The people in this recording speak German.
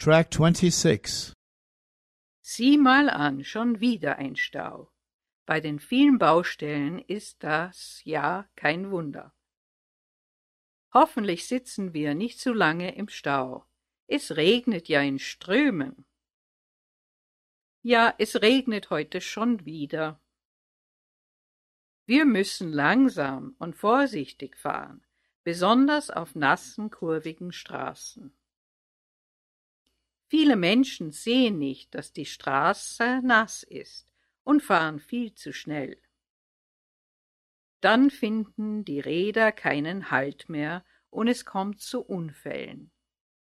Track 26. Sieh mal an, schon wieder ein Stau. Bei den vielen Baustellen ist das ja kein Wunder. Hoffentlich sitzen wir nicht zu lange im Stau. Es regnet ja in Strömen. Ja, es regnet heute schon wieder. Wir müssen langsam und vorsichtig fahren, besonders auf nassen, kurvigen Straßen. Viele Menschen sehen nicht, dass die Straße nass ist und fahren viel zu schnell. Dann finden die Räder keinen Halt mehr und es kommt zu Unfällen.